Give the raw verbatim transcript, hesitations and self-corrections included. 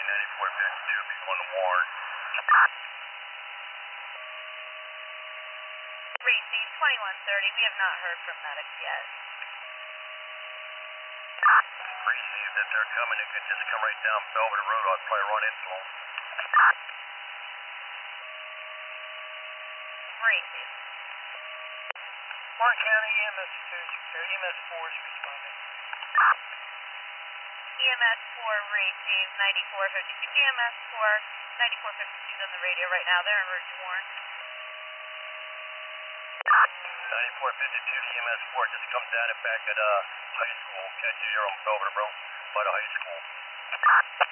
ninety-four fifty-two, if you're going to Warren. Racing twenty-one thirty, we have not heard from medics yet. Receive that they're coming. They could just come right down Belvedere Road. I'll probably run into them. Racing. Warren County E M S two, or E M S four is responding. E M S four racing, ninety-four fifty-two. E M S four, ninety-four fifty-two is on the radio right now. They're en route to Warren. ninety-four fifty-two, E M S four, just come down and back at uh, high school. Catch you here on Belvedere Road by the high school.